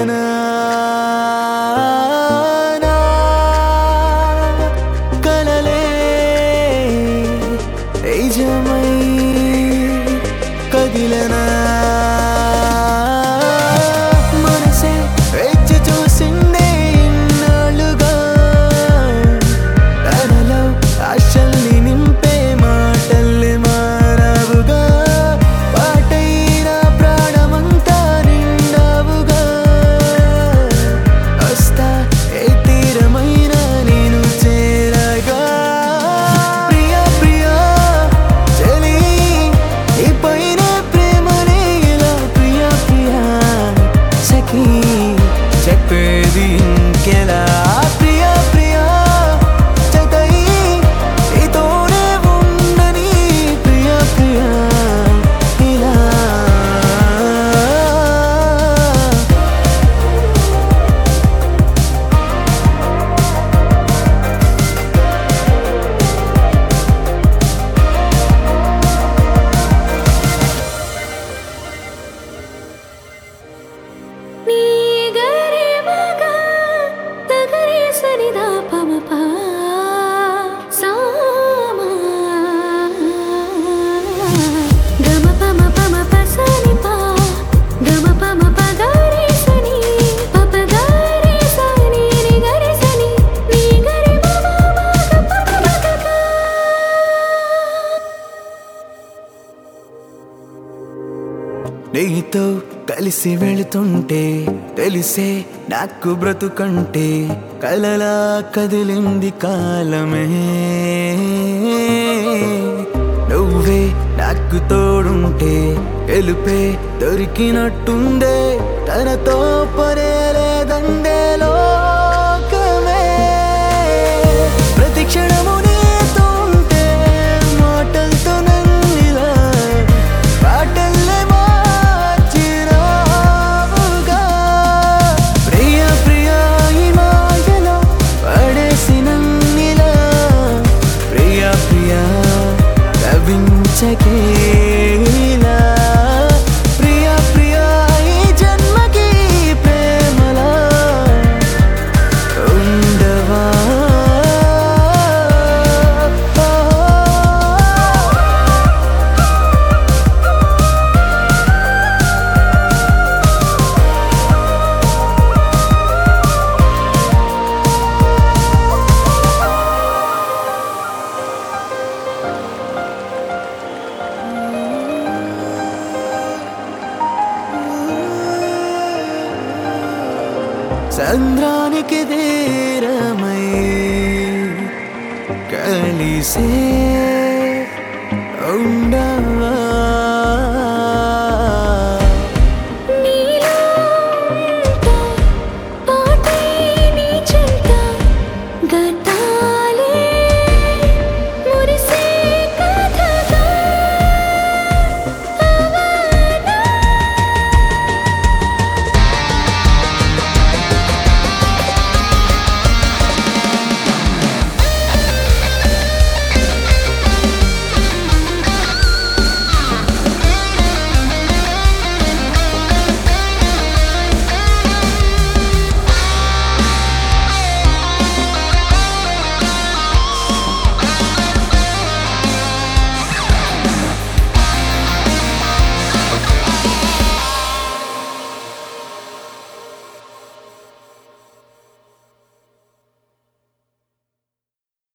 కదిలనా నా కలలే నిజమై కదిలనా మనసే వేచి చూసిందే ఇన్నాళ్ళుగా తనలో ఆశల్ని నింపే మాటల్ని మారావుగా పాటైన ప్రాణమంతా నిండావుగా వస్తా ఏ తీరమైనా నేను చేరగా ప్రియా ప్రియా చలి ఈ పైన ప్రేమనే ఇలా ప్రియా ప్రియా సఖీ చెప్పేది ఇంకెలా ప్రియా ప్రియా జతై నీతోనే ఉండని ప్రియా ప్రియా ఇలా నీ గరి మగ తగరి సనిదా పమప సామా గమ పమ పమ పసని పా గమ పమ పగరి సని పప గరి సని ని గరి సని నీ గరి మమ మగ పమ మగ నీతో కలిసి వెళుతుంటే తెలిసే నాకు బ్రతుకంటే కలలా కదిలింది కాలమే నువ్వే నాకు తోడుంటే గెలుపే దొరికినట్టుందే తనతో పనే లేదండే లోకమే ప్రతి క్షణము నీతో ఉంటే మాటలతో నన్నిలా పాటల్లే మార్చినావుగా ప్రియా ప్రియా ఈ మాయలో పడేసి నన్నిలా ప్రియా ప్రియా లభించకేలా ప్రియా ప్రియా ఈ జన్మకి ప్రేమలా ఉండవా సంద్రానికి తీరమై కలిసే ఉండా